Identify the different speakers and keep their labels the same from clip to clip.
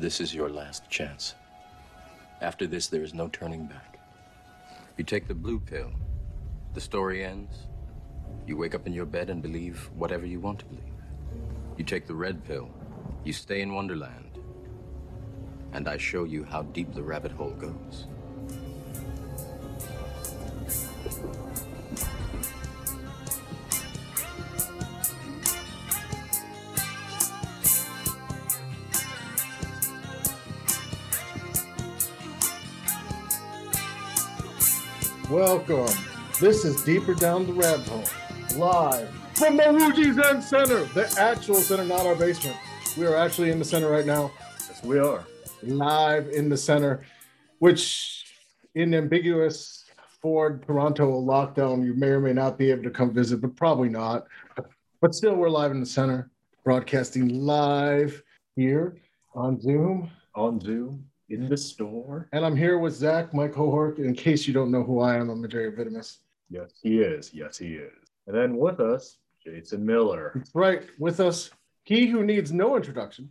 Speaker 1: This is your last chance. After this, there is no turning back. You take the blue pill, the story ends. You wake up in your bed and believe whatever you want to believe. You take the red pill, you stay in Wonderland, and I show you how deep the rabbit hole goes.
Speaker 2: Welcome. This is Deeper Down the Rabbit Hole, live from the Wuji Zen Center, the actual center, not our basement. We are actually in the center right now.
Speaker 3: Yes, we are.
Speaker 2: Live in the center, which in ambiguous Ford Toronto lockdown, you may or may not be able to come visit, but probably not. But still, we're live in the center, broadcasting live here on Zoom.
Speaker 3: On Zoom. In the store.
Speaker 2: And I'm here with Zach, my cohort. In case you don't know who I am, I'm Materia Vitamus.
Speaker 3: Yes, he is. Yes, he is. And then with us, Jason Miller.
Speaker 2: That's right. With us, he who needs no introduction,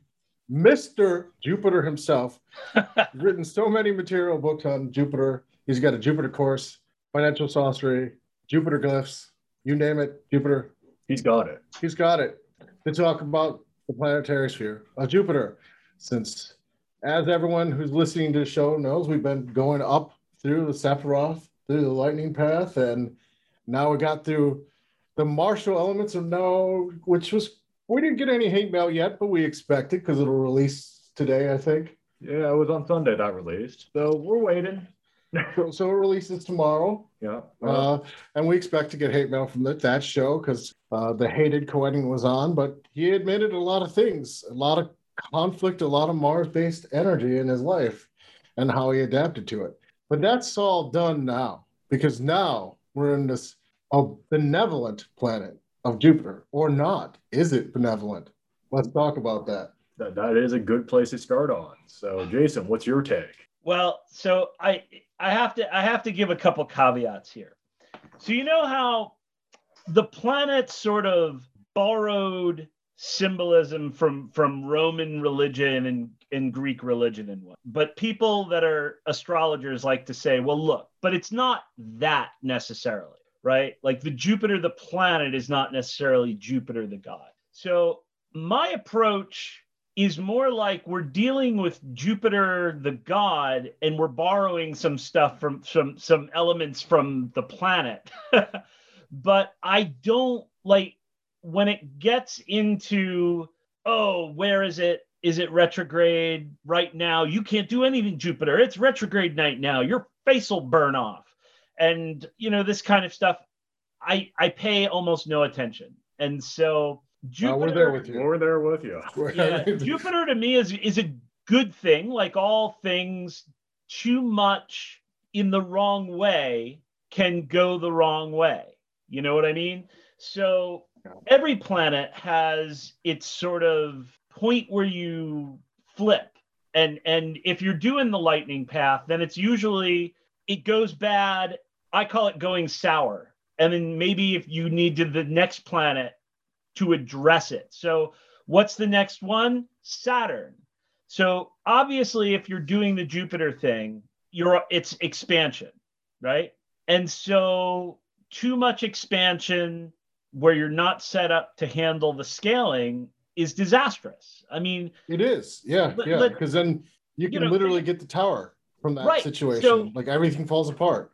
Speaker 2: Mr. Jupiter himself. Written so many material books on Jupiter. He's got a Jupiter course, financial sorcery, Jupiter glyphs, you name it, Jupiter.
Speaker 3: He's got it.
Speaker 2: He's got it. To talk about the planetary sphere of Jupiter. Since, as everyone who's listening to the show knows, we've been going up through the Sephiroth, through the lightning path, and now we got through the martial elements of now, which was, we didn't get any hate mail yet, but we expect it because it'll release today, I think.
Speaker 3: Yeah, it was on Sunday that released. So we're waiting.
Speaker 2: So it releases tomorrow.
Speaker 3: Yeah.
Speaker 2: And we expect to get hate mail from that show because the hated Coeding was on, but he admitted a lot of things, a lot of conflict, a lot of Mars-based energy in his life and how he adapted to it. But that's all done now because now we're in this benevolent planet of Jupiter, or not. Is it benevolent? Let's talk about that.
Speaker 3: That is a good place to start on. So, Jason, what's your take?
Speaker 4: Well, so I have to give a couple caveats here. So you know how the planet sort of borrowed symbolism from Roman religion and Greek religion and what, but people that are astrologers like to say, well, look, but it's not that necessarily, right? Like the Jupiter, the planet, is not necessarily Jupiter, the god. So my approach is more like we're dealing with Jupiter, the god, and we're borrowing some stuff from some elements from the planet. But I don't like when it gets into, oh, where is it? Is it retrograde right now? You can't do anything, Jupiter. It's retrograde night now. Your face will burn off. And, you know, this kind of stuff, I pay almost no attention. And so Jupiter,
Speaker 2: we're there with you.
Speaker 3: We're there with you.
Speaker 4: Yeah, Jupiter to me is a good thing. Like all things, too much in the wrong way can go the wrong way. You know what I mean? So every planet has its sort of point where you flip. And if you're doing the lightning path, then it's usually, it goes bad. I call it going sour. And then maybe if you need to the next planet to address it. So what's the next one? Saturn. So obviously, if you're doing the Jupiter thing, it's expansion, right? And so too much expansion where you're not set up to handle the scaling is disastrous. I mean,
Speaker 2: it is. Yeah. Because then you can literally get the tower from that situation. So, like everything falls apart.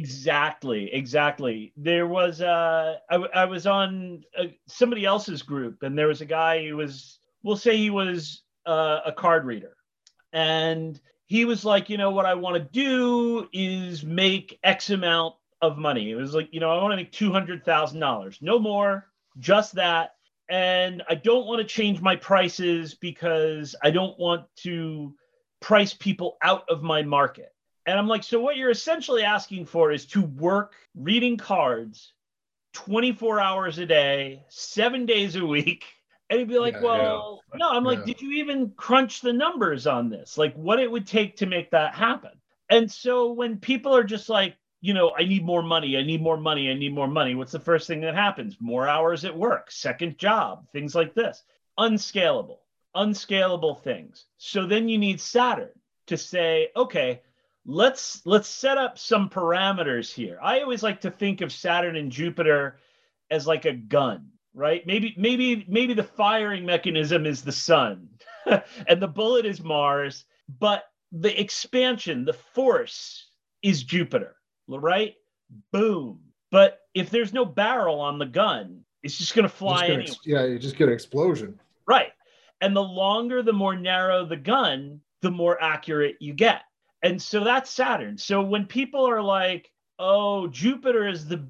Speaker 4: Exactly. There was I was on somebody else's group, and there was a guy who was, we'll say he was a card reader, and he was like, you know, what I want to do is make X amount of money. It was like, you know, I want to make $200,000, no more, just that, and I don't want to change my prices because I don't want to price people out of my market. And I'm like, so what you're essentially asking for is to work reading cards 24 hours a day, 7 days a week. And he'd be like, no, I'm like, did you even crunch the numbers on this? Like what it would take to make that happen? And so when people are just like, you know, I need more money. What's the first thing that happens? More hours at work, second job, things like this. Unscalable. unscalable things. So then you need Saturn to say, okay, let's set up some parameters here. I always like to think of Saturn and Jupiter as like a gun, right? Maybe the firing mechanism is the sun and the bullet is Mars, but the expansion, the force is Jupiter, right? Boom. But if there's no barrel on the gun, it's just going to fly anyway.
Speaker 2: You just get an explosion.
Speaker 4: Right. And the longer, the more narrow the gun, the more accurate you get. And so that's Saturn. So when people are like, oh, Jupiter is the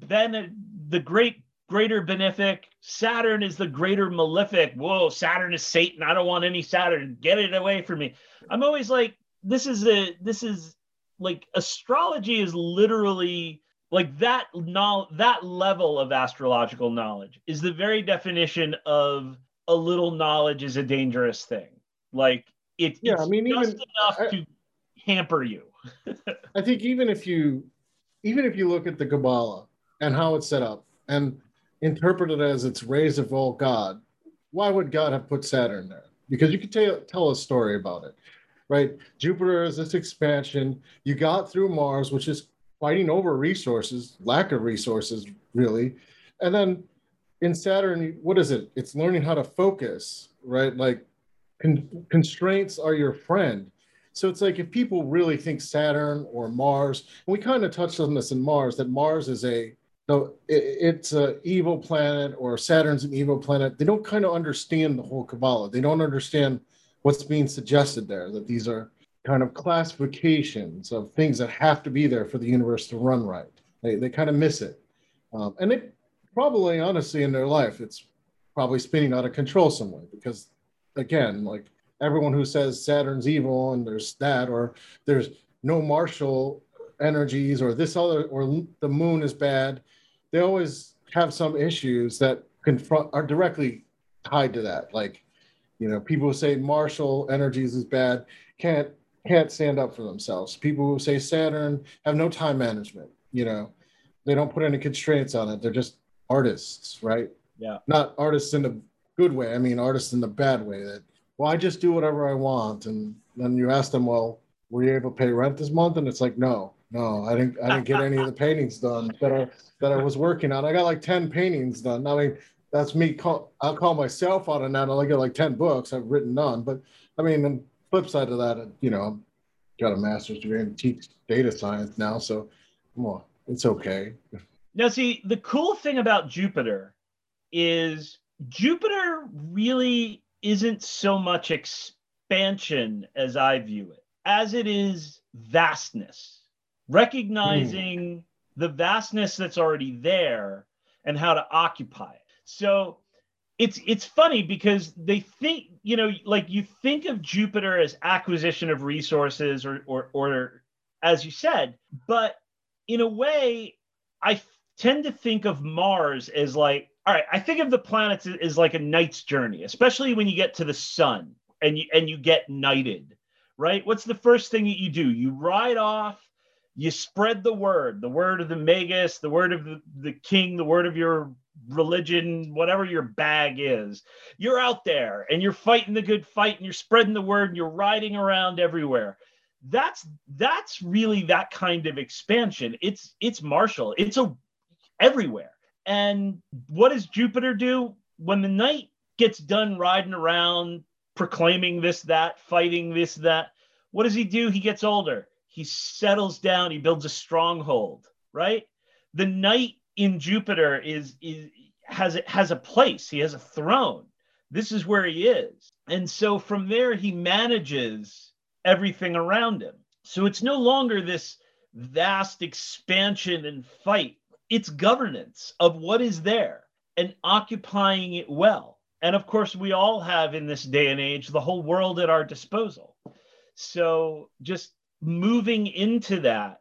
Speaker 4: greater benefic, Saturn is the greater malefic. Whoa, Saturn is Satan. I don't want any Saturn. Get it away from me. I'm always like, this is like astrology is literally like that level of astrological knowledge is the very definition of a little knowledge is a dangerous thing. Like it's just enough to hamper you.
Speaker 2: I think even if you look at the Kabbalah and how it's set up and interpret it as its rays of all God, why would God have put Saturn there? Because you could tell a story about it, right? Jupiter is this expansion. You got through Mars, which is fighting over resources, lack of resources, really. And then in Saturn, what is it? It's learning how to focus, right? Like constraints are your friend. So it's like if people really think Saturn or Mars, and we kind of touched on this in Mars, that Mars is it's an evil planet or Saturn's an evil planet. They don't kind of understand the whole Kabbalah. They don't understand what's being suggested there, that these are kind of classifications of things that have to be there for the universe to run right. They kind of miss it. And they probably, honestly, in their life, it's probably spinning out of control somewhere because, again, like everyone who says Saturn's evil and there's that, or there's no martial energies or this other, or the moon is bad, they always have some issues that are directly tied to that. Like, people who say martial energies is bad can't stand up for themselves. People who say Saturn have no time management. They don't put any constraints on it. They're just artists, right?
Speaker 4: Yeah.
Speaker 2: Not artists in a good way. I mean, artists in the bad way that, well, I just do whatever I want. And then you ask them, well, were you able to pay rent this month? And it's like, no, I didn't get any of the paintings done that I was working on. I got like 10 paintings done. I mean, that's me. I'll call myself out on that. I only got like 10 books I've written on. But I mean, the flip side of that, got a master's degree and teach data science now. So, well, it's okay.
Speaker 4: Now, see, the cool thing about Jupiter is Jupiter really isn't so much expansion as I view it, as it is vastness, recognizing the vastness that's already there and how to occupy it. So it's funny because they think, like you think of Jupiter as acquisition of resources or as you said, but in a way, I tend to think of Mars as like, all right, I think of the planets as like a knight's journey, especially when you get to the sun and you get knighted, right? What's the first thing that you do? You ride off, you spread the word of the Magus, the word of the king, the word of your religion, whatever your bag is. You're out there and you're fighting the good fight and you're spreading the word and you're riding around everywhere. That's really that kind of expansion. It's martial. It's everywhere. And what does Jupiter do? When the knight gets done riding around, proclaiming this, that, fighting this, that, what does he do? He gets older. He settles down. He builds a stronghold, right? The knight in Jupiter has a place. He has a throne. This is where he is. And so from there, he manages everything around him. So it's no longer this vast expansion and fight. It's governance of what is there and occupying it well. And of course, we all have in this day and age the whole world at our disposal. So just moving into that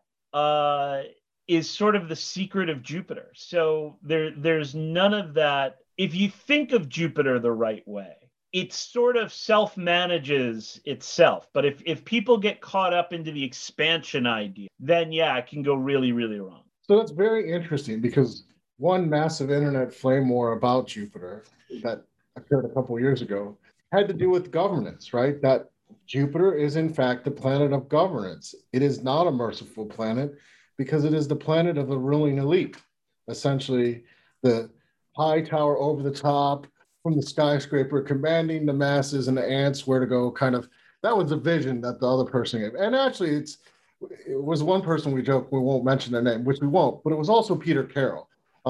Speaker 4: is sort of the secret of Jupiter. So there's none of that. If you think of Jupiter the right way, it sort of self-manages itself. But if people get caught up into the expansion idea, then yeah, it can go really, really wrong.
Speaker 2: So that's very interesting because one massive internet flame war about Jupiter that occurred a couple of years ago had to do with governance, right? That Jupiter is in fact the planet of governance. It is not a merciful planet because it is the planet of the ruling elite. Essentially, the high tower over the top from the skyscraper, commanding the masses and the ants where to go. Kind of that was the vision that the other person gave. And actually, it was one person we joke we won't mention their name, which we won't, but it was also Peter Carroll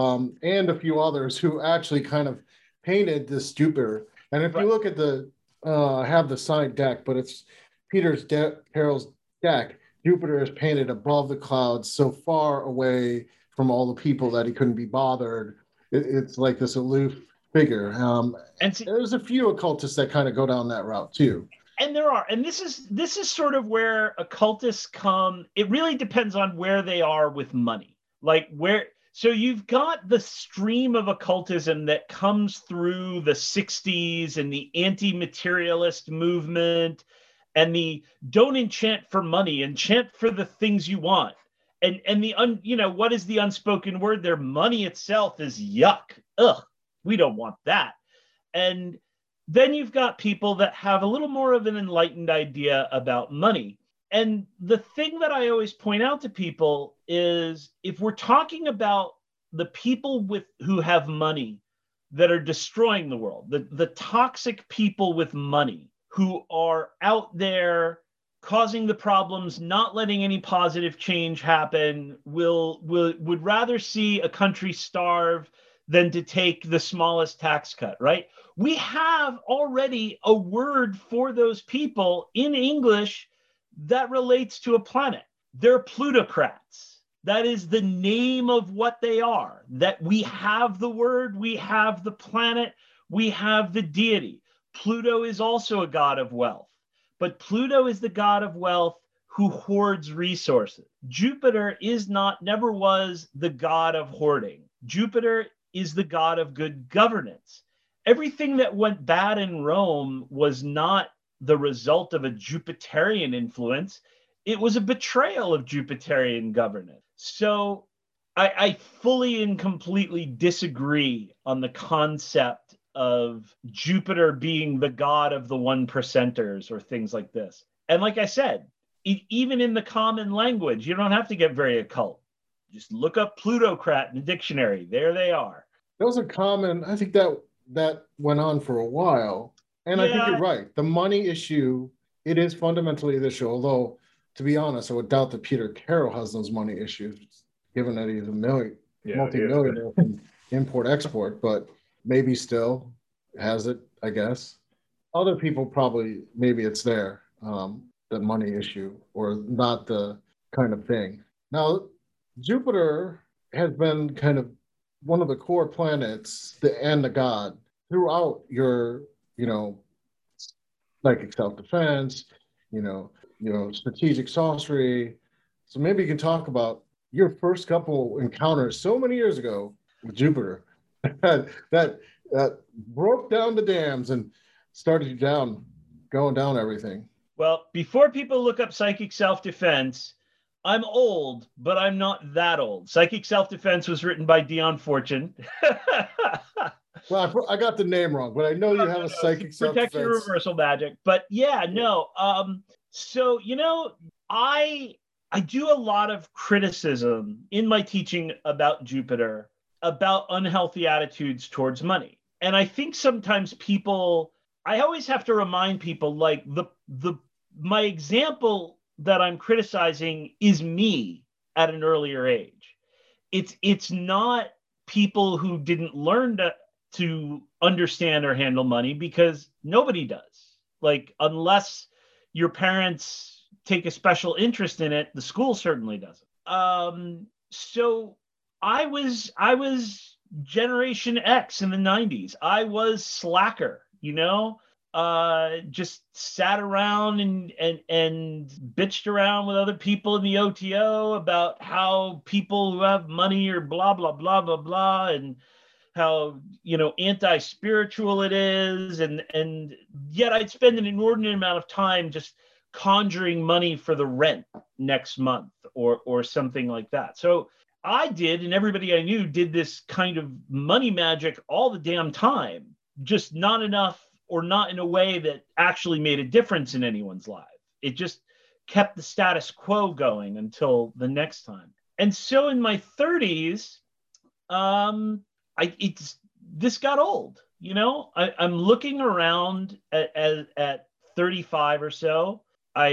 Speaker 2: and a few others who actually kind of painted this Jupiter. And if you look at the I have the signed deck, but it's Carroll's deck. Jupiter is painted above the clouds, so far away from all the people that he couldn't be bothered. It's like this aloof figure. And there's a few occultists that kind of go down that route too.
Speaker 4: And there are, and this is sort of where occultists come. It really depends on where they are with money. Like where, so you've got the stream of occultism that comes through the 60s and the anti-materialist movement and the don't enchant for money, enchant for the things you want. And the what is the unspoken word there? Money itself is yuck. Ugh, we don't want that. And then you've got people that have a little more of an enlightened idea about money. And the thing that I always point out to people is if we're talking about the people who have money that are destroying the world, the toxic people with money who are out there causing the problems, not letting any positive change happen, would rather see a country starve than to take the smallest tax cut, right? We have already a word for those people in English that relates to a planet. They're plutocrats. That is the name of what they are. That we have the word, we have the planet, we have the deity. Pluto is also a god of wealth, but Pluto is the god of wealth who hoards resources. Jupiter never was the god of hoarding. Jupiter is the god of good governance. Everything that went bad in Rome was not the result of a Jupiterian influence. It was a betrayal of Jupiterian governance. So I fully and completely disagree on the concept of Jupiter being the god of the 1%ers or things like this. And like I said, even in the common language, you don't have to get very occult. Just look up plutocrat in the dictionary. There they are.
Speaker 2: Those are common. I think that went on for a while. And yeah. I think you're right. The money issue, it is fundamentally the issue. Although, to be honest, I would doubt that Peter Carroll has those money issues, given that he's a multi-millionaire from import-export, but maybe still has it, I guess. Other people probably, maybe it's there, the money issue, or not the kind of thing. Now, Jupiter has been kind of one of the core planets and the god throughout your, psychic self-defense, strategic sorcery. So maybe you can talk about your first couple encounters so many years ago with Jupiter that broke down the dams and started you going down everything.
Speaker 4: Well, before people look up psychic self-defense, I'm old, but I'm not that old. Psychic Self-Defense was written by Dion Fortune.
Speaker 2: Well, I got the name wrong, but I know you have a psychic self-defense.
Speaker 4: Protect your reversal magic. But yeah, no. So, I do a lot of criticism in my teaching about Jupiter, about unhealthy attitudes towards money. And I think sometimes I always have to remind people, like my example that I'm criticizing is me at an earlier age. It's not people who didn't learn to understand or handle money, because nobody does. Like, unless your parents take a special interest in it, the school certainly doesn't. So I was Generation X in the 90s. I was slacker, just sat around and bitched around with other people in the OTO about how people who have money are blah, blah, blah, blah, blah, and how, anti-spiritual it is. And yet I'd spend an inordinate amount of time just conjuring money for the rent next month or something like that. So I did, and everybody I knew did this kind of money magic all the damn time, just not enough or not in a way that actually made a difference in anyone's life. It just kept the status quo going until the next time. And so in my 30s, this got old. You know, I'm looking around at 35 or so.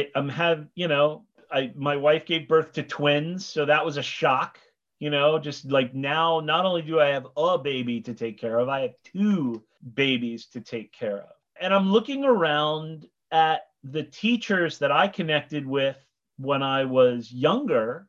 Speaker 4: My wife gave birth to twins, so that was a shock. You know, just like now, not only do I have a baby to take care of, I have two babies to take care of. And I'm looking around at the teachers that I connected with when I was younger,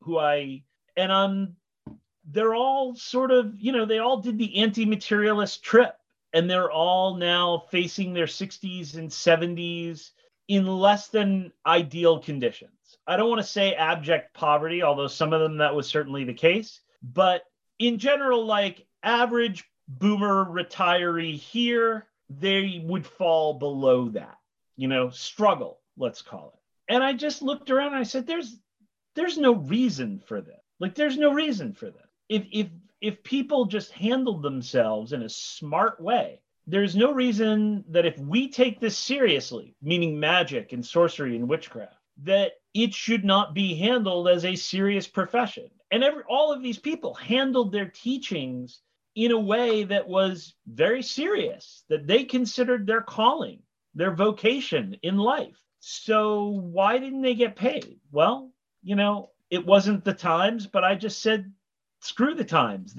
Speaker 4: they're all sort of, you know, they all did the anti-materialist trip, and they're all now facing their 60s and 70s in less than ideal conditions. I don't want to say abject poverty, although some of them that was certainly the case. But in general, like average boomer retiree here, they would fall below that, you know, struggle, let's call it. And I just looked around and I said, there's no reason for this. Like, there's no reason for this. If people just handled themselves in a smart way, there's no reason that if we take this seriously, meaning magic and sorcery and witchcraft, that it should not be handled as a serious profession. And all of these people handled their teachings in a way that was very serious, that they considered their calling, their vocation in life. So why didn't they get paid? Well, you know, it wasn't the times, but I just said, screw the times.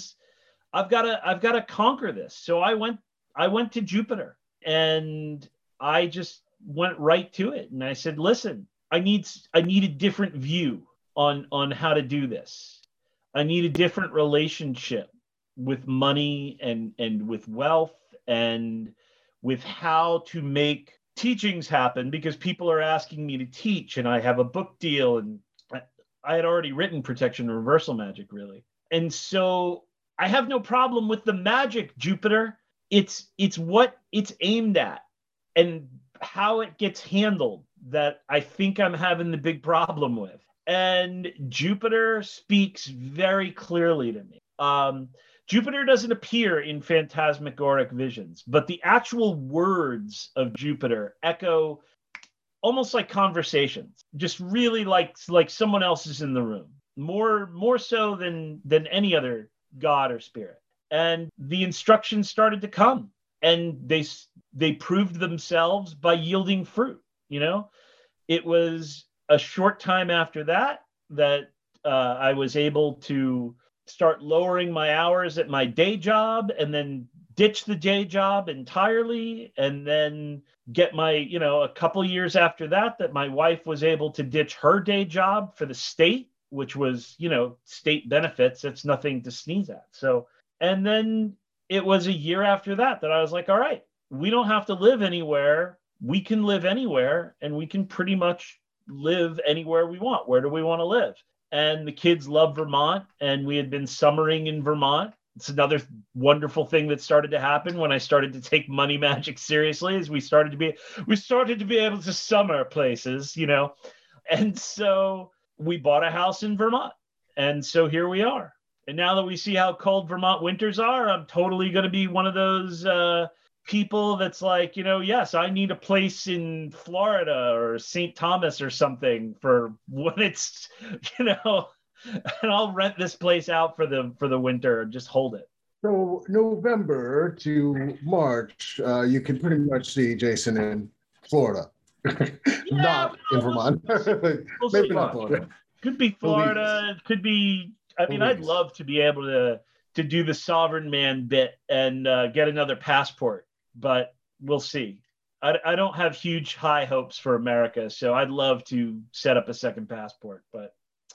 Speaker 4: I've got to conquer this. So I went to Jupiter, and I just went right to it. And I said, listen, I need a different view on how to do this. I need a different relationship with money and with wealth and with how to make teachings happen, because people are asking me to teach, and I have a book deal, and I had already written Protection and Reversal Magic, really. And so I have no problem with the magic, Jupiter. It's what it's aimed at and how it gets handled that I think I'm having the big problem with. And Jupiter speaks very clearly to me. Jupiter doesn't appear in phantasmagoric visions, but the actual words of Jupiter echo almost like conversations, just really like someone else is in the room, more so than any other god or spirit. And the instructions started to come, and they proved themselves by yielding fruit. You know, it was a short time after that I was able to start lowering my hours at my day job, and then ditch the day job entirely, and then get a couple years after that my wife was able to ditch her day job for the state, which was, state benefits. It's nothing to sneeze at. So, and then it was a year after that I was like, all right, we don't have to live anywhere. We can live anywhere, and we can pretty much live anywhere we want. Where do we want to live? And the kids love Vermont, and we had been summering in Vermont. It's another wonderful thing that started to happen when I started to take money magic seriously, is we started to be able to summer places, and so we bought a house in Vermont. And so here we are. And now that we see how cold Vermont winters are, I'm totally going to be one of those people that's like, yes, I need a place in Florida or St. Thomas or something for when it's, and I'll rent this place out for the winter and just hold it.
Speaker 2: So November to March, you can pretty much see Jason in Florida, not in Vermont. Maybe not Florida.
Speaker 4: Could be Florida. It could be. I mean, I'd love to be able to do the sovereign man bit and get another passport, but we'll see. I don't have huge high hopes for America, so I'd love to set up a second passport, but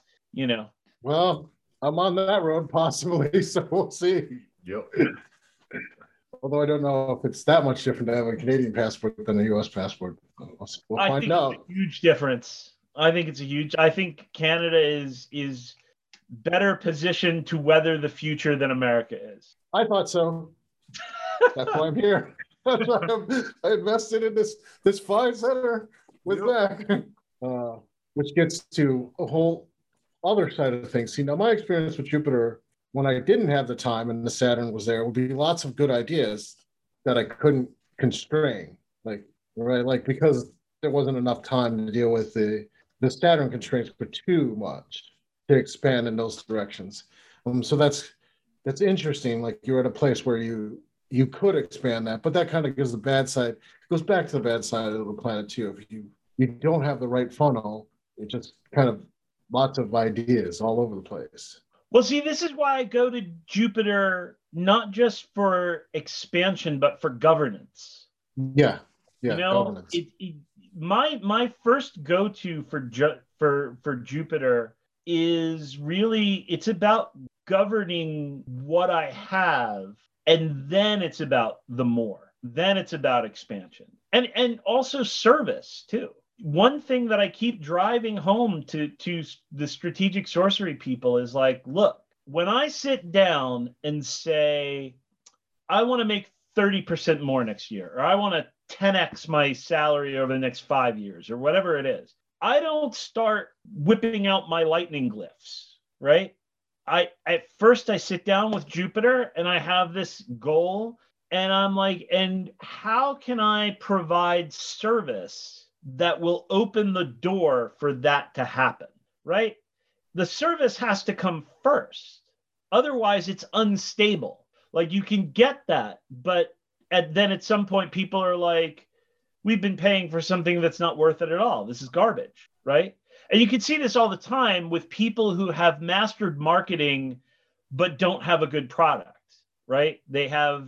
Speaker 2: Well, I'm on that road possibly, so we'll see.
Speaker 3: Yep.
Speaker 2: Although I don't know if it's that much different to have a Canadian passport than a U.S. passport. We'll find out.
Speaker 4: It's a huge difference. I think Canada is better positioned to weather the future than America is.
Speaker 2: I thought so. That's why I'm here. That's why I invested in this 5 center with that, which gets to a whole other side of things. See, now my experience with Jupiter, when I didn't have the time and the Saturn was there, would be lots of good ideas that I couldn't constrain, like, right, like, because there wasn't enough time to deal with the Saturn constraints were too much to expand in those directions. So that's interesting. Like, you're at a place where you could expand that, but that kind of gives the bad side, goes back to the bad side of the planet too. If you don't have the right funnel, it just kind of lots of ideas all over the place.
Speaker 4: Well, see, this is why I go to Jupiter, not just for expansion, but for governance.
Speaker 2: Yeah,
Speaker 4: You know,
Speaker 2: governance.
Speaker 4: My first go-to for Jupiter is really, it's about governing what I have, and then it's about the more. Then it's about expansion. And also service too. One thing that I keep driving home to the strategic sorcery people is like, look, when I sit down and say, I want to make 30% more next year, or I want to 10x my salary over the next 5 years, or whatever it is, I don't start whipping out my lightning glyphs, right? At first I sit down with Jupiter and I have this goal, and I'm like, and how can I provide service that will open the door for that to happen, right? The service has to come first. Otherwise, it's unstable. Like, you can get that, but then at some point, people are like, we've been paying for something that's not worth it at all. This is garbage, right? And you can see this all the time with people who have mastered marketing but don't have a good product, right? They have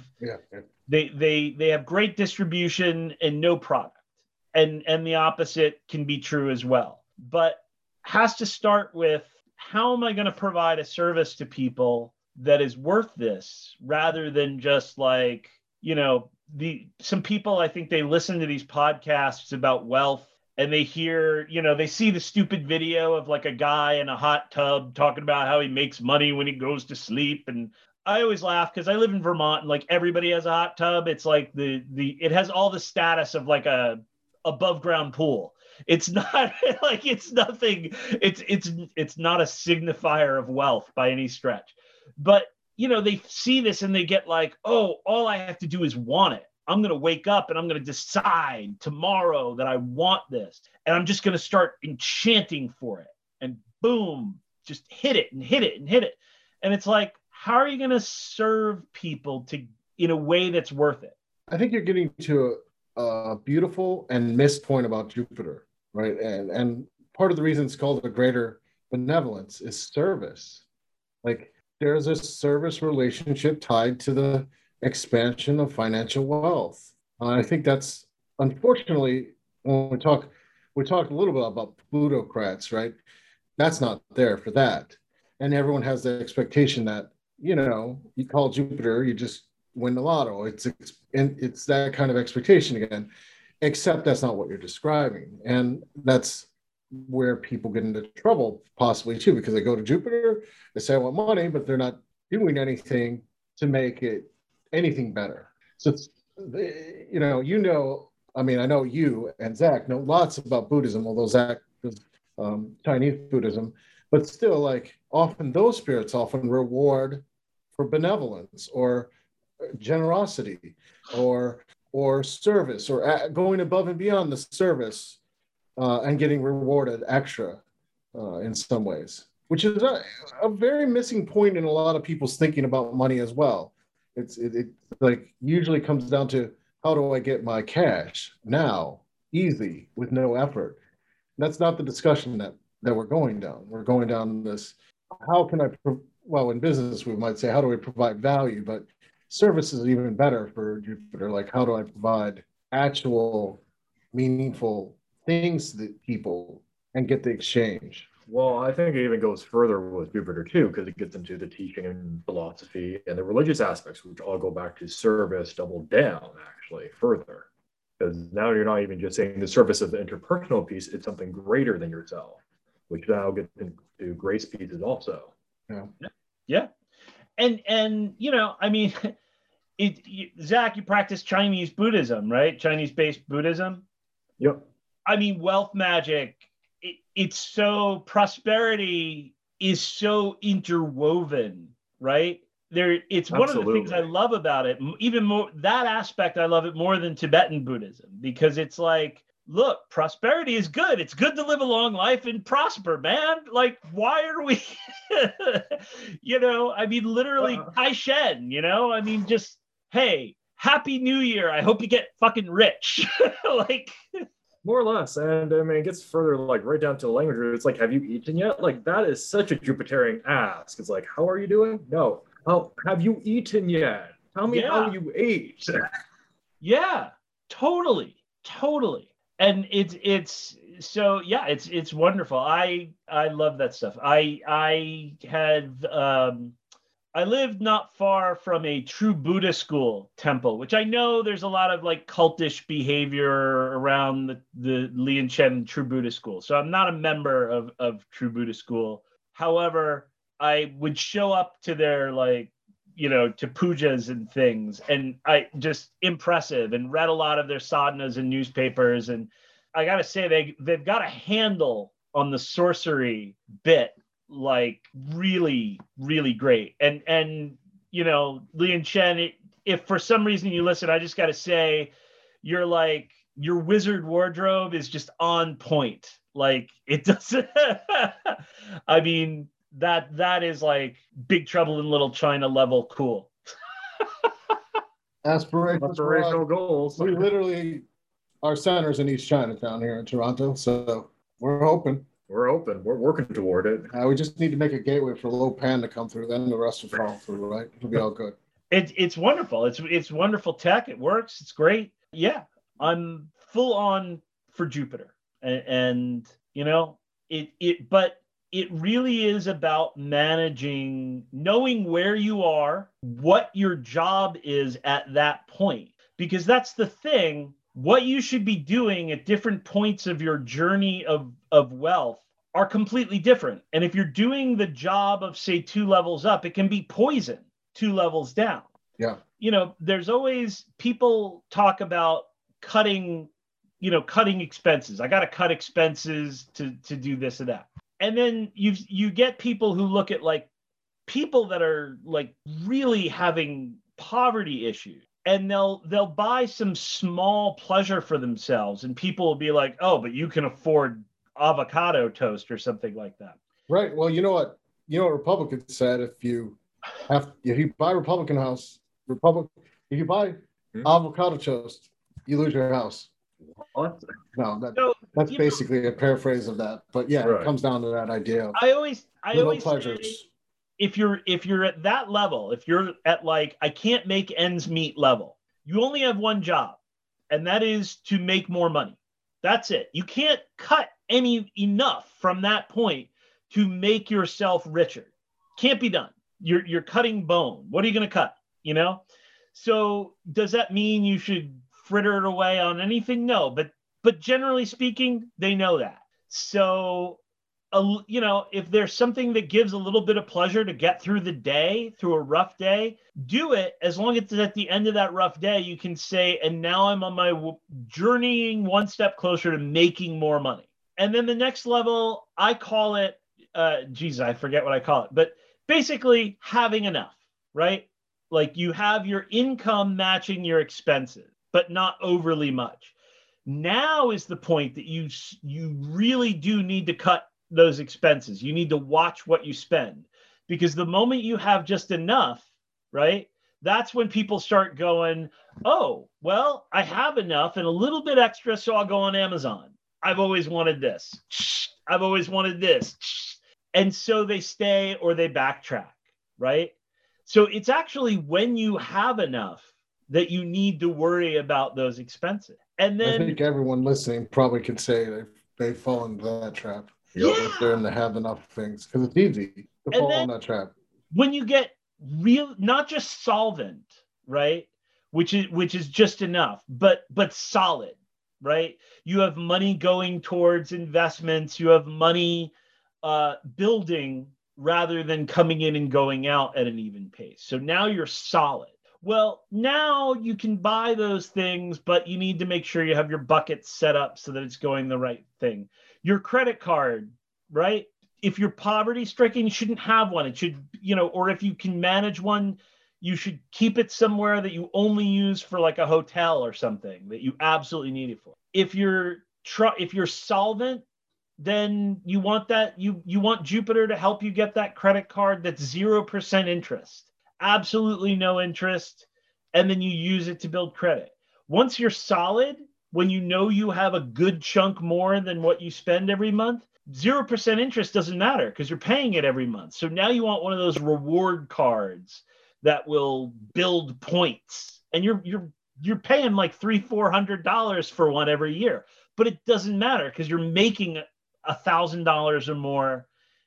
Speaker 4: they have great distribution and no product. And the opposite can be true as well. But has to start with, how am I going to provide a service to people that is worth this, rather than just like, you know, some people, I think they listen to these podcasts about wealth and they hear, you know, they see the stupid video of like a guy in a hot tub talking about how he makes money when he goes to sleep. And I always laugh because I live in Vermont and like everybody has a hot tub. It's like it has all the status of like a above ground pool. It's not like, it's nothing. It's not a signifier of wealth by any stretch. But, you know, they see this and they get like, oh, all I have to do is want it. I'm going to wake up and I'm going to decide tomorrow that I want this. And I'm just going to start enchanting for it. And boom, just hit it and hit it and hit it. And it's like, how are you going to serve people in a way that's worth it?
Speaker 2: I think you're getting to a beautiful and missed point about Jupiter, right? And part of the reason it's called a greater benevolence is service. Like, there's a service relationship tied to the expansion of financial wealth. I think that's, unfortunately, when we talked a little bit about plutocrats, right? That's not there for that. And everyone has the expectation that, you know, you call Jupiter, you just win the lotto. It's that kind of expectation again, except that's not what you're describing. And that's where people get into trouble possibly too, because they go to Jupiter, they say I want money, but they're not doing anything to make it anything better. So it's, I mean, I know you and Zach know lots about Buddhism, although Zach is Chinese Buddhism, but still, like, often those spirits often reward for benevolence or generosity or service, or going above and beyond the service and getting rewarded extra in some ways, which is a very missing point in a lot of people's thinking about money as well. It like usually comes down to, how do I get my cash now, easy, with no effort? That's not the discussion that we're going down. We're going down this, how can I, well, in business, we might say, how do we provide value? But service is even better for Jupiter. Like, how do I provide actual, meaningful things to the people and get the exchange?
Speaker 3: Well, I think it even goes further with Jupiter too, because it gets into the teaching and philosophy and the religious aspects, which all go back to service doubled down, actually, further. Because now you're not even just saying the service of the interpersonal piece, it's something greater than yourself, which now gets into grace pieces also.
Speaker 4: Yeah. And you know, I mean, Zach, you practice Chinese Buddhism, right? Chinese-based Buddhism?
Speaker 3: Yep.
Speaker 4: I mean, wealth magic, it's so, prosperity is so interwoven, right? it's one of the things I love about it. Even more, that aspect, I love it more than Tibetan Buddhism, because it's like, look, prosperity is good. It's good to live a long life and prosper, man. Like, why are we, I mean, literally Kai-Shen, I mean, just, hey, Happy New Year. I hope you get fucking rich. Like,
Speaker 3: more or less. And I mean, it gets further, like right down to the language. It's like, have you eaten yet? Like, that is such a Jupiterian ask. It's like, how are you doing? No. Oh, have you eaten yet? Tell me how you ate.
Speaker 4: Yeah, totally. And it's wonderful. I love that stuff. I lived not far from a true Buddhist school temple, which I know there's a lot of like cultish behavior around the Lianchen True Buddhist school. So I'm not a member of True Buddhist school. However, I would show up to their to pujas and things, and I just impressive, and read a lot of their sadhanas and newspapers. And I got to say, they've got a handle on the sorcery bit, like really, really great. And Lianchen, if for some reason you listen, I just got to say, your wizard wardrobe is just on point. Like, it doesn't, I mean, that is like Big Trouble in Little China level cool.
Speaker 2: Aspirational
Speaker 3: goals.
Speaker 2: We literally, our center's in East Chinatown here in Toronto, so we're open.
Speaker 3: We're working toward it.
Speaker 2: We just need to make a gateway for Low Pan to come through. Then the rest will fall through, right? It'll be all good.
Speaker 4: It's wonderful. It's wonderful tech. It works. It's great. Yeah, I'm full on for Jupiter, and but it really is about managing, knowing where you are, what your job is at that point, because that's the thing. What you should be doing at different points of your journey of wealth are completely different. And if you're doing the job of, say, 2 levels up, it can be poison 2 levels down.
Speaker 2: Yeah.
Speaker 4: There's always, people talk about cutting expenses. I got to cut expenses to do this or that. And then you get people who look at like people that are like really having poverty issues, and they'll buy some small pleasure for themselves, and people will be like, oh, but you can afford avocado toast or something like that.
Speaker 2: Right. Well, you know what Republicans said, if you buy Republican house, if you buy avocado toast, you lose your house.
Speaker 3: What?
Speaker 2: No, that's basically a paraphrase of that. But yeah, right. It comes down to that idea of
Speaker 4: I always
Speaker 2: pleasures.
Speaker 4: Say, if you're at that level, if you're at like, I can't make ends meet level, you only have one job, and that is to make more money. That's it. You can't cut enough from that point to make yourself richer. Can't be done. You're cutting bone. What are you going to cut? So does that mean you should fritter it away on anything? No, but generally speaking, they know that. So, if there's something that gives a little bit of pleasure to get through the day, through a rough day, do it. As long as it's at the end of that rough day, you can say, and now I'm on my journeying one step closer to making more money. And then the next level, I call it, I forget what I call it, but basically having enough, right? Like, you have your income matching your expenses, but not overly much. Now is the point that you really do need to cut those expenses. You need to watch what you spend, because the moment you have just enough, right, that's when people start going, oh, well, I have enough and a little bit extra, so I'll go on Amazon. I've always wanted this. I've always wanted this. And so they stay or they backtrack, right? So it's actually when you have enough that you need to worry about those expenses. And then
Speaker 2: I think everyone listening probably can say they've fallen into that trap. If they're in the have enough things, because it's easy to fall in that trap.
Speaker 4: When you get real, not just solvent, right? Which is just enough, but solid, right? You have money going towards investments. You have money building rather than coming in and going out at an even pace. So now you're solid. Well, now you can buy those things, but you need to make sure you have your bucket set up so that it's going the right thing. Your credit card, right? if you're poverty stricken, you shouldn't have one. It should, or if you can manage one, you should keep it somewhere that you only use for like a hotel or something that you absolutely need it for. If you're solvent, then you want that, you want Jupiter to help you get that credit card that's 0% interest, absolutely no interest, and then you use it to build credit. Once you're solid, when you know you have a good chunk more than what you spend every month, 0% interest doesn't matter because you're paying it every month. So now you want one of those reward cards that will build points, and you're paying like $300-400 for one every year, but it doesn't matter because you're making $1,000 or more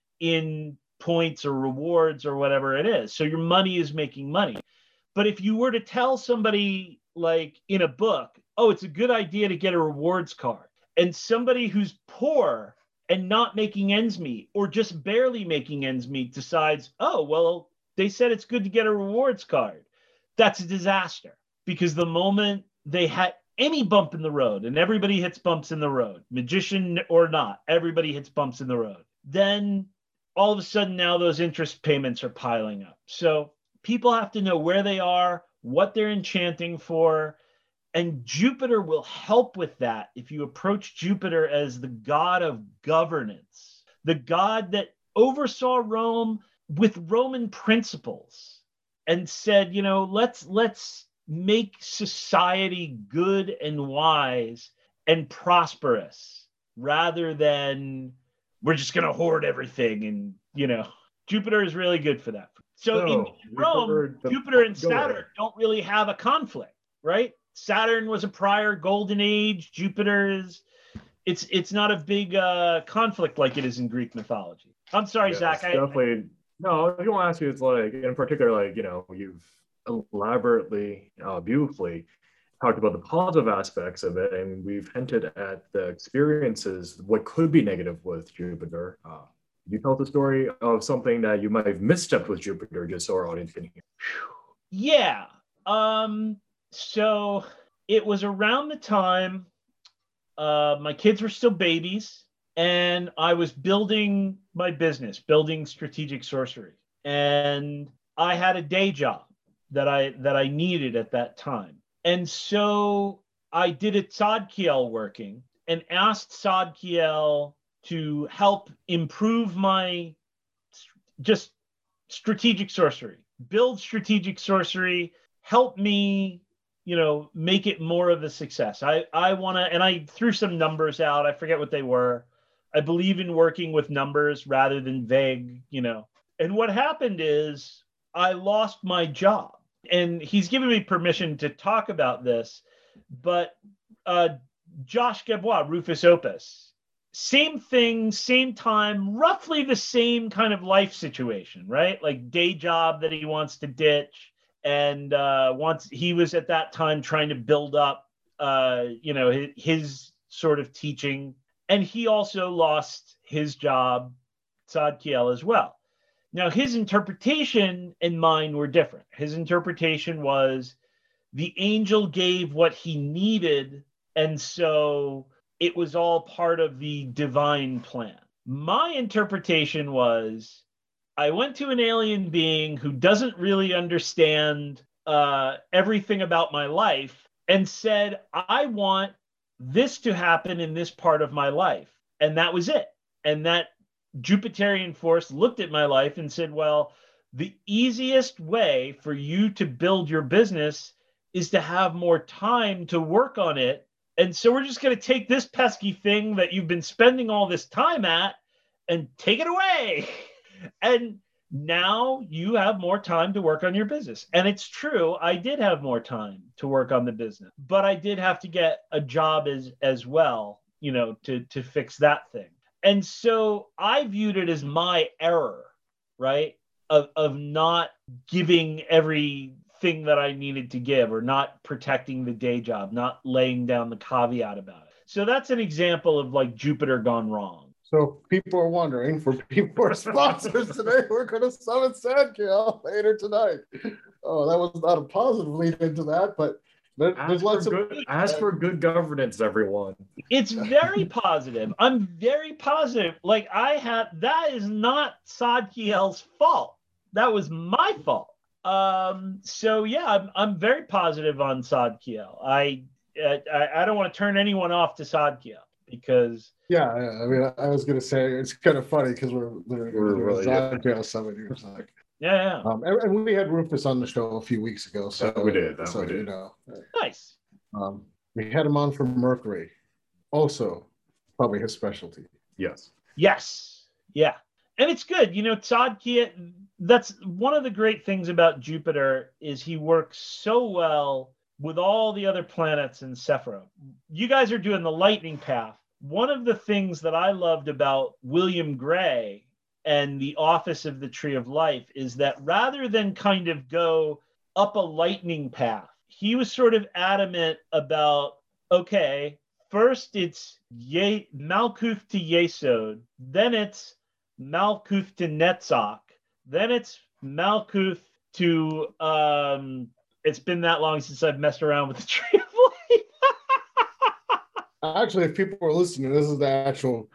Speaker 4: in points or rewards or whatever it is. So your money is making money. But if you were to tell somebody like in a book, oh, it's a good idea to get a rewards card, and somebody who's poor and not making ends meet or just barely making ends meet decides, oh, well, they said it's good to get a rewards card, that's a disaster, because the moment they had any bump in the road, and everybody hits bumps in the road, magician or not, everybody hits bumps in the road, then all of a sudden now those interest payments are piling up. So people have to know where they are, what they're enchanting for, and Jupiter will help with that if you approach Jupiter as the god of governance, the god that oversaw Rome with Roman principles and said, let's make society good and wise and prosperous rather than we're just going to hoard everything. And, Jupiter is really good for that. So in Rome, Jupiter and Saturn don't really have a conflict, right? Saturn was a prior golden age. Jupiter is, it's not a big conflict like it is in Greek mythology. I'm sorry, Zach.
Speaker 3: Definitely. No, I don't ask you. It's like, in particular, like, you've elaborately, beautifully talked about the positive aspects of it, and we've hinted at the experiences, what could be negative with Jupiter. You tell the story of something that you might have misstepped with Jupiter, just so our audience can hear.
Speaker 4: Yeah. So it was around the time my kids were still babies, and I was building my business, building Strategic Sorcery, and I had a day job that I needed at that time. And so I did a Tzadkiel working and asked Tzadkiel to help improve my just Strategic Sorcery, build Strategic Sorcery, help me, make it more of a success. I want to, and I threw some numbers out. I forget what they were. I believe in working with numbers rather than vague, And what happened is I lost my job, and he's given me permission to talk about this, but Josh Gabois, Rufus Opus, same thing, same time, roughly the same kind of life situation, right? Like day job that he wants to ditch. And he was at that time trying to build up, his sort of teaching. And he also lost his job, Tzadkiel, as well. Now, his interpretation and mine were different. His interpretation was the angel gave what he needed, and so it was all part of the divine plan. My interpretation was, I went to an alien being who doesn't really understand everything about my life and said, I want this to happen in this part of my life. And that was it. And that Jupiterian force looked at my life and said, well, the easiest way for you to build your business is to have more time to work on it. And so we're just going to take this pesky thing that you've been spending all this time at and take it away. And now you have more time to work on your business. And it's true, I did have more time to work on the business, but I did have to get a job as well, to fix that thing. And so I viewed it as my error, right? Of not giving everything that I needed to give, or not protecting the day job, not laying down the caveat about it. So that's an example of like Jupiter gone wrong.
Speaker 2: So people are wondering, for our sponsors today, we're going to summon Tzadkiel later tonight. Oh, that was not a positive lead into that, but There's lots of
Speaker 3: Ask for good governance, everyone.
Speaker 4: It's very positive. I'm very positive. Like that is not Sadkiel's fault. That was my fault. So yeah, I'm very positive on Sadkiel. I don't want to turn anyone off to Sadkiel because
Speaker 2: yeah. I mean, I was gonna say it's kind of funny because we're
Speaker 3: really
Speaker 2: Sadkiel summit here. Like,
Speaker 4: yeah.
Speaker 2: And we had Rufus on the show a few weeks ago. So
Speaker 3: we did.
Speaker 2: You know,
Speaker 4: nice.
Speaker 2: We had him on for Mercury, also probably his specialty.
Speaker 3: Yes.
Speaker 4: Yeah. And it's good. You know, Sadkiel, that's one of the great things about Jupiter is he works so well with all the other planets in Sephira. You guys are doing the lightning path. One of the things that I loved about William Gray and the office of the Tree of Life is that rather than kind of go up a lightning path, he was sort of adamant about, okay, first it's Malkuth to Yesod, then it's Malkuth to Netzach, then it's Malkuth to, it's been that long since I've messed around with the Tree of Life.
Speaker 2: Actually, if people are listening, this is the actual,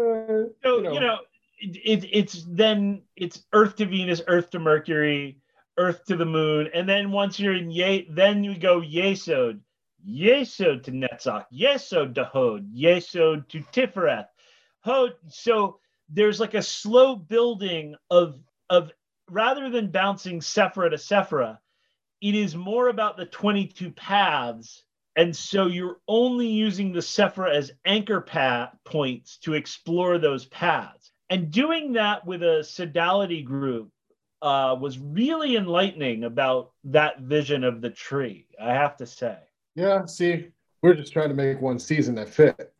Speaker 4: it's Earth to Venus, Earth to Mercury, Earth to the Moon, and then once you're in then you go Yesod to Netzach, Yesod to Hod, Yesod to Tifereth, Hod. So there's like a slow building of rather than bouncing Sephira to Sephira, it is more about the 22 paths. And so you're only using the Sephira as anchor points to explore those paths. And doing that with a Sodality group was really enlightening about that vision of the tree, I have to say.
Speaker 2: Yeah, see, we're just trying to make one season that fit.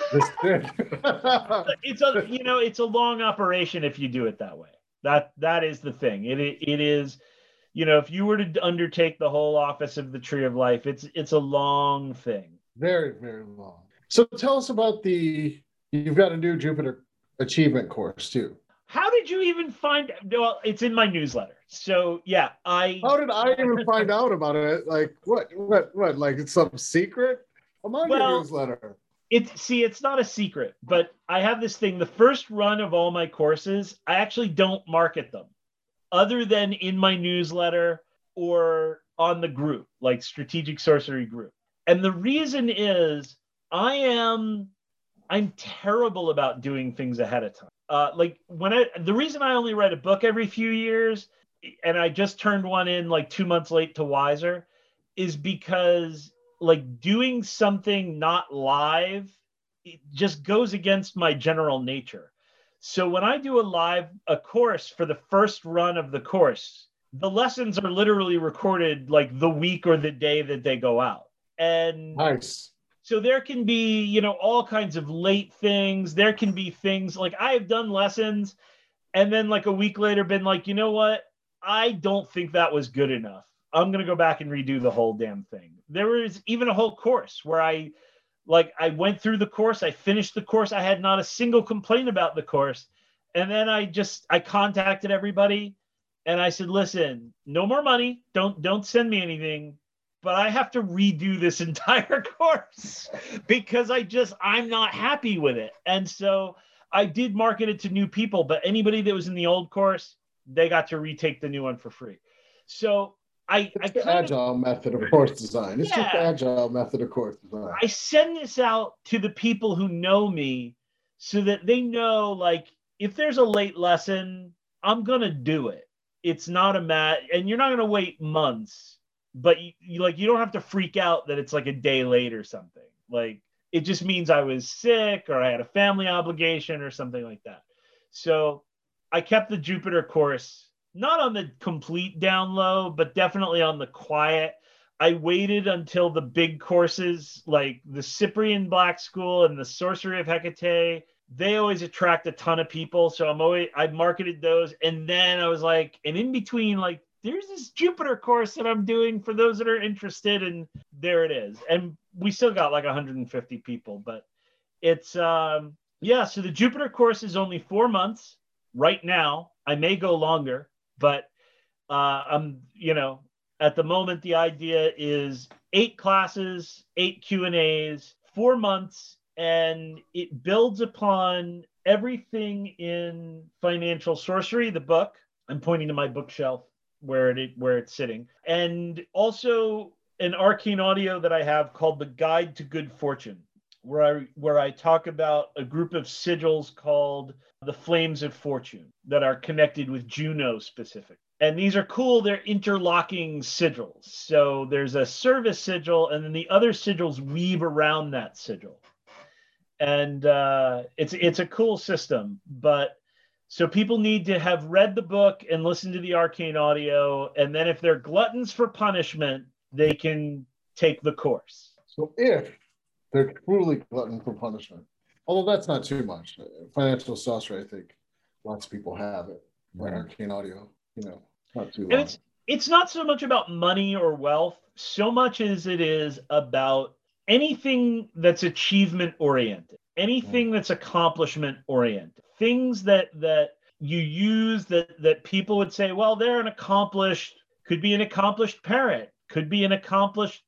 Speaker 4: It's a long operation if you do it that way. That is the thing. It is, if you were to undertake the whole office of the Tree of Life, it's a long thing.
Speaker 2: Very, very long. So tell us about you've got a new Jupiter Achievement course too.
Speaker 4: How did you even find? Well, it's in my newsletter. So yeah,
Speaker 2: How did I even find out about it? Like what? Like it's some secret? I'm on your newsletter.
Speaker 4: It's not a secret, but I have this thing. The first run of all my courses, I actually don't market them, other than in my newsletter or on the group, like Strategic Sorcery group. And the reason is I'm terrible about doing things ahead of time. The reason I only write a book every few years, and I just turned one in like 2 months late to Wiser, is because like doing something not live, it just goes against my general nature. So when I do a course for the first run of the course, the lessons are literally recorded like the week or the day that they go out. And
Speaker 2: nice.
Speaker 4: So there can be, all kinds of late things. There can be things like I have done lessons and then like a week later been like, you know what? I don't think that was good enough. I'm going to go back and redo the whole damn thing. There was even a whole course where I went through the course. I finished the course. I had not a single complaint about the course. And then I contacted everybody and I said, listen, no more money. Don't send me anything. But I have to redo this entire course because I'm not happy with it. And so I did market it to new people, but anybody that was in the old course, they got to retake the new one for free. So
Speaker 2: it's the agile method of course design. It's just the agile method of course design.
Speaker 4: I send this out to the people who know me so that they know, like, if there's a late lesson, I'm going to do it. It's not and you're not going to wait months, but you don't have to freak out that it's like a day late or something. Like, it just means I was sick or I had a family obligation or something like that. So I kept the Jupiter course not on the complete down low, but definitely on the quiet. I waited until the big courses like the Cyprian Black School and the Sorcery of Hecate, they always attract a ton of people. So I marketed those. And then I was like, and in between, like, there's this Jupiter course that I'm doing for those that are interested. And there it is. And we still got like 150 people, but it's, so the Jupiter course is only 4 months right now. I may go longer. But at the moment, the idea is 8 classes, 8 Q&As, 4 months, and it builds upon everything in Financial Sorcery, the book. I'm pointing to my bookshelf where it's sitting. And also an arcane audio that I have called The Guide to Good Fortune, where I talk about a group of sigils called the Flames of Fortune that are connected with Juno specific. And these are cool. They're interlocking sigils. So there's a service sigil, and then the other sigils weave around that sigil. And it's a cool system. But so people need to have read the book and listen to the arcane audio. And then if they're gluttons for punishment, they can take the course.
Speaker 2: So if they're truly glutton for punishment, although that's not too much. Financial Sorcery, I think lots of people have it. Right, arcane audio, not too long.
Speaker 4: And it's not so much about money or wealth, so much as it is about anything that's achievement oriented, anything that's accomplishment oriented, things that you use that people would say, well, they're could be an accomplished parent, could be an accomplished,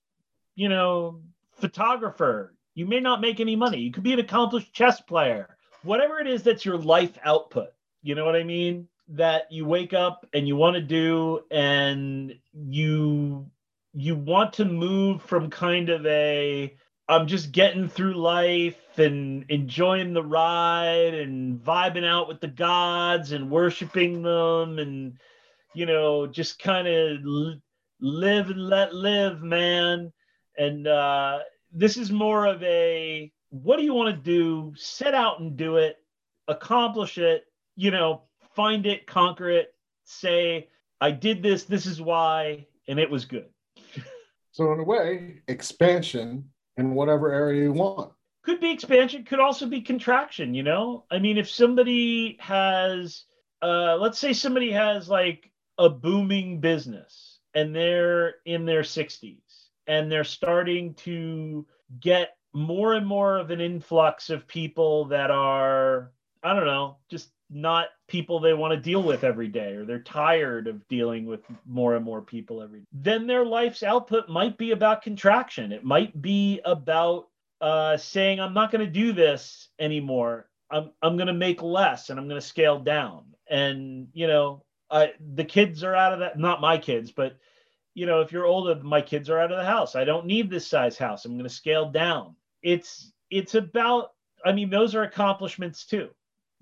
Speaker 4: photographer. You may not make any money. You could be an accomplished chess player. Whatever it is that's your life output, you know what I mean? That you wake up and you want to do, and you want to move from kind of I'm just getting through life and enjoying the ride and vibing out with the gods and worshiping them and, just kind of live and let live, man. And this is more of what do you want to do? Set out and do it, accomplish it, find it, conquer it, say, I did this, this is why, and it was good.
Speaker 2: So in a way, expansion in whatever area you want.
Speaker 4: Could be expansion, could also be contraction, I mean, if somebody has, let's say somebody has like a booming business and they're in their 60s and they're starting to get more and more of an influx of people that are, I don't know, just not people they want to deal with every day, or they're tired of dealing with more and more people every day, then their life's output might be about contraction. It might be about saying, I'm not going to do this anymore. I'm going to make less and I'm going to scale down. And, the kids are out of that, not my kids, but, if you're older, my kids are out of the house. I don't need this size house. I'm going to scale down. It's about, those are accomplishments too,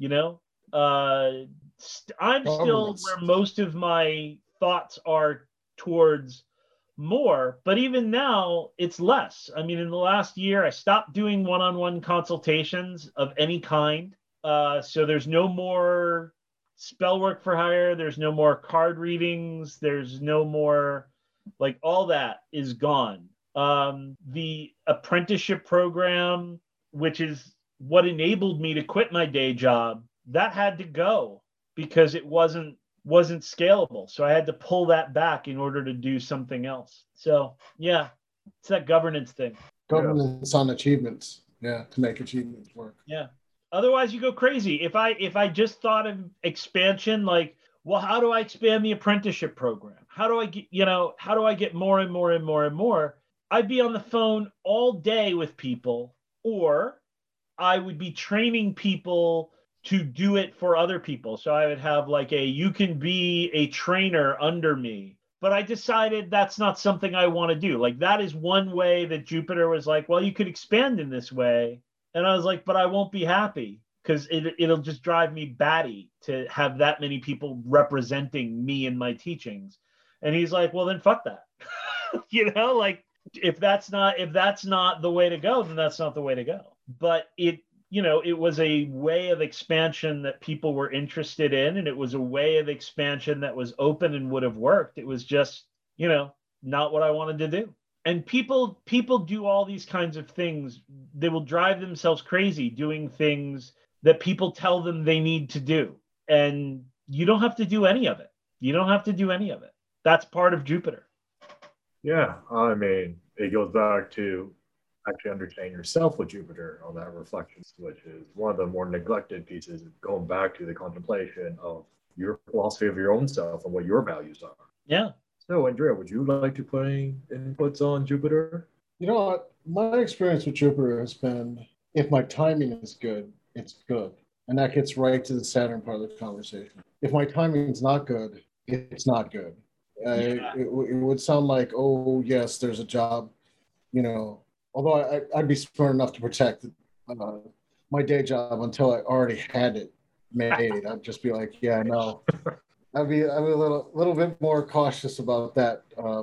Speaker 4: I'm still where most of my thoughts are towards more, but even now it's less. In the last year, I stopped doing one-on-one consultations of any kind. So there's no more spell work for hire. There's no more card readings. There's no more, all that is gone. The apprenticeship program, which is what enabled me to quit my day job, that had to go because it wasn't scalable. So I had to pull that back in order to do something else. So yeah, it's that governance thing.
Speaker 2: Governance on achievements. Yeah, to make achievements work.
Speaker 4: Yeah. Otherwise you go crazy. If I just thought of expansion, well, how do I expand the apprenticeship program? How do I get more and more and more and more? I'd be on the phone all day with people, or I would be training people to do it for other people. So I would have you can be a trainer under me. But I decided that's not something I want to do. That is one way that Jupiter was well, you could expand in this way. And I was but I won't be happy because it'll just drive me batty to have that many people representing me in my teachings. And he's well, then fuck that. If that's not the way to go, then that's not the way to go. But it was a way of expansion that people were interested in, and it was a way of expansion that was open and would have worked. It was just, not what I wanted to do. And people do all these kinds of things. They will drive themselves crazy doing things that people tell them they need to do. And you don't have to do any of it. That's part of Jupiter.
Speaker 3: Yeah, it goes back to actually understanding yourself with Jupiter on that reflection, which is one of the more neglected pieces, going back to the contemplation of your philosophy of your own self and what your values are.
Speaker 4: Yeah.
Speaker 3: So, Andrea, would you like to put any inputs on Jupiter?
Speaker 2: You know what? My experience with Jupiter has been if my timing is good, it's good. And that gets right to the Saturn part of the conversation. If my timing is not good, it's not good. It would sound like, oh, yes, there's a job, you know, although I'd be smart enough to protect my day job until I already had it made. I'd just be like, yeah, no. I'd be a little bit more cautious about that.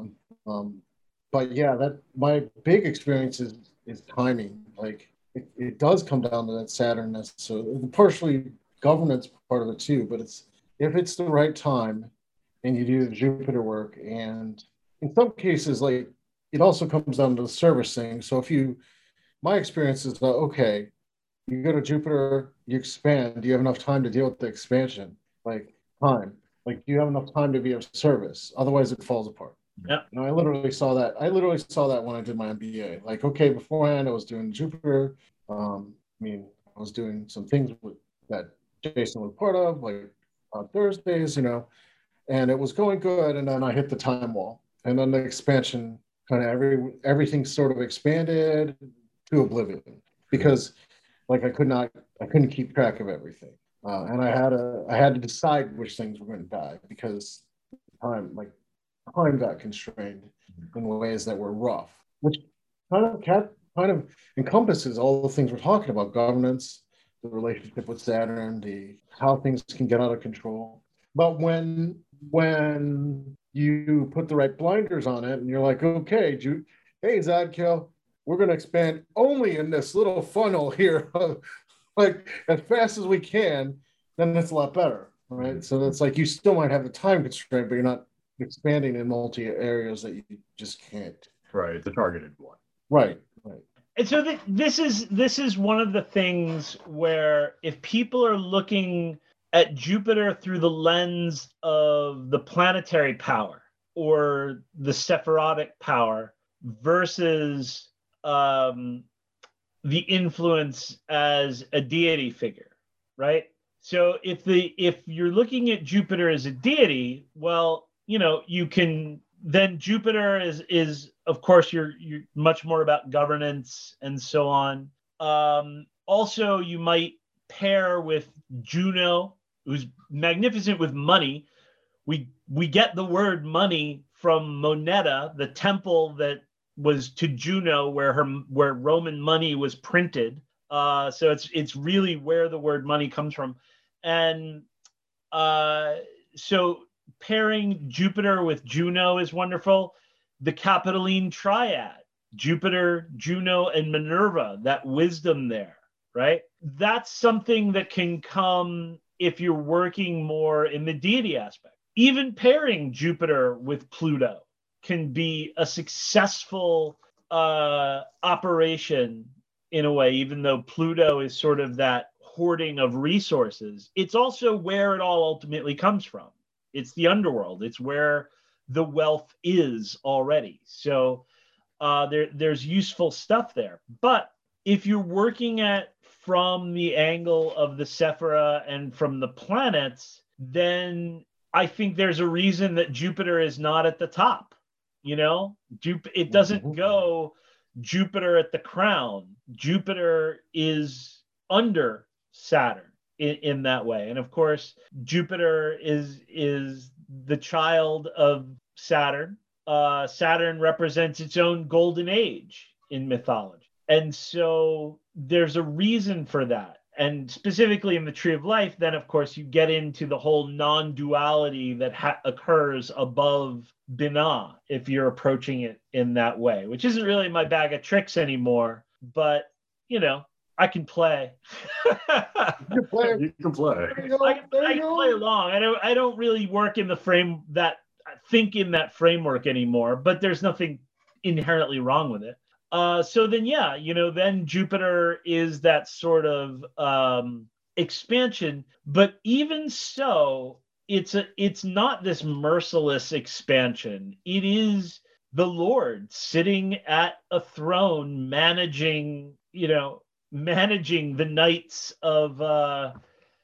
Speaker 2: But yeah, that my big experience is timing. Like it does come down to that Saturn. That's so partially governance part of it too. But it's if it's the right time and you do the Jupiter work, and in some cases, like it also comes down to the service thing. So if you, my experience is okay, you go to Jupiter, you expand. Do you have enough time to deal with the expansion? Like time. Like do you have enough time to be of service? Otherwise, it falls apart.
Speaker 4: Yep.
Speaker 2: I literally saw that. I literally saw that when I did my MBA. Like, okay, beforehand, I was doing Jupiter. I mean, I was doing some things with that Jason was part of, like on Thursdays, and it was going good. And then I hit the time wall, and then the expansion kind of everything sort of expanded to oblivion because, like, I couldn't keep track of everything, and I had to decide which things were going to die because time, like time got constrained in ways that were rough, which kind of encompasses all the things we're talking about: governance, the relationship with Saturn, the how things can get out of control. But when you put the right blinders on it, and you're like, okay, hey Zadkiel, we're going to expand only in this little funnel here, like as fast as we can, then it's a lot better, right? So that's like you still might have the time constraint, but you're not expanding in multi areas that you just can't.
Speaker 3: Right, the targeted one.
Speaker 2: Right.
Speaker 4: And so this is one of the things where if people are looking at Jupiter through the lens of the planetary power or the Sephirotic power versus the influence as a deity figure, right? So if you're looking at Jupiter as a deity, well, you can then Jupiter is of course you're much more about governance and so on. Also, you might pair with Juno, who's magnificent with money. We get the word money from Moneta, the temple that was to Juno where Roman money was printed. So it's really where the word money comes from. And so pairing Jupiter with Juno is wonderful. The Capitoline triad, Jupiter, Juno, and Minerva, that wisdom there, right? That's something that can come if you're working more in the deity aspect. Even pairing Jupiter with Pluto can be a successful operation in a way, even though Pluto is sort of that hoarding of resources. It's also where it all ultimately comes from. It's the underworld. It's where the wealth is already. So there's useful stuff there. But if you're working at from the angle of the Sephira and from the planets, then I think there's a reason that Jupiter is not at the top. It doesn't go Jupiter at the crown. Jupiter is under Saturn in that way. And of course, Jupiter is the child of Saturn. Saturn represents its own golden age in mythology. And so there's a reason for that. And specifically in the Tree of Life, then of course you get into the whole non-duality that occurs above Binah if you're approaching it in that way, which isn't really my bag of tricks anymore, but I can play.
Speaker 3: You can play.
Speaker 4: I can play along. I don't really work in the frame that think in that framework anymore, but there's nothing inherently wrong with it. So then, then Jupiter is that sort of expansion, but even so, it's not this merciless expansion. It is the Lord sitting at a throne managing the nights of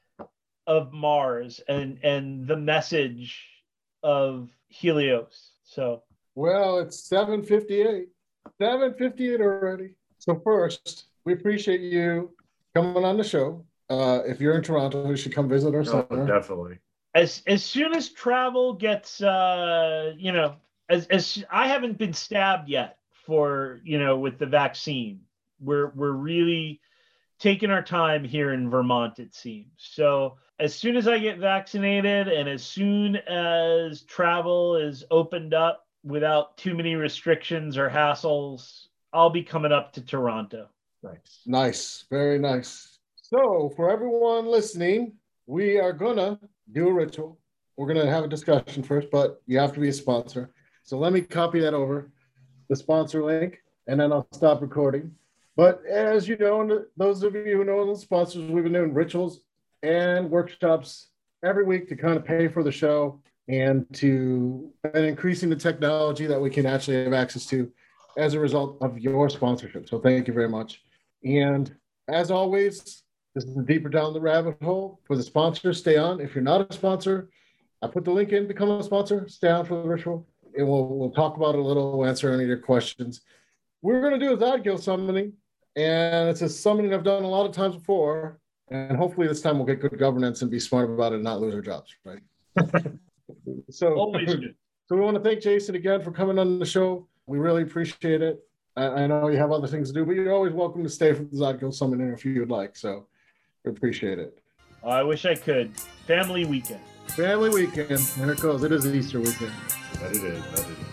Speaker 4: Mars and the message of Helios. So,
Speaker 2: well, it's 7:58. 7:58 already. So first, we appreciate you coming on the show. If you're in Toronto, you should come visit our center.
Speaker 3: Definitely.
Speaker 4: as soon as travel gets, you know, as I haven't been stabbed yet for, you know, with the vaccine. We're really taking our time here in Vermont, it seems. So as soon as I get vaccinated and as soon as travel is opened up without too many restrictions or hassles, I'll be coming up to Toronto.
Speaker 3: Nice.
Speaker 2: Nice. Very nice. So for everyone listening, we are going to do a ritual. We're going to have a discussion first, but you have to be a sponsor. So let me copy that over, the sponsor link, and then I'll stop recording. But as you know, and those of you who know the sponsors, we've been doing rituals and workshops every week to kind of pay for the show and increasing the technology that we can actually have access to as a result of your sponsorship. So thank you very much. And as always, this is deeper down the rabbit hole. For the sponsors, stay on. If you're not a sponsor, I put the link in, become a sponsor, stay on for the ritual. And we'll talk about it a little, we'll answer any of your questions. We're going to do a Zodgiel summoning, and it's a summoning I've done a lot of times before. And hopefully this time we'll get good governance and be smart about it and not lose our jobs, right? So,
Speaker 4: Always good.
Speaker 2: So we want to thank Jason again for coming on the show. We really appreciate it. I know you have other things to do, but you're always welcome to stay for the Zodgiel summoning if you would like. So we appreciate it.
Speaker 4: I wish I could. Family weekend.
Speaker 2: Family weekend. There it goes. It is Easter weekend.
Speaker 3: That it is.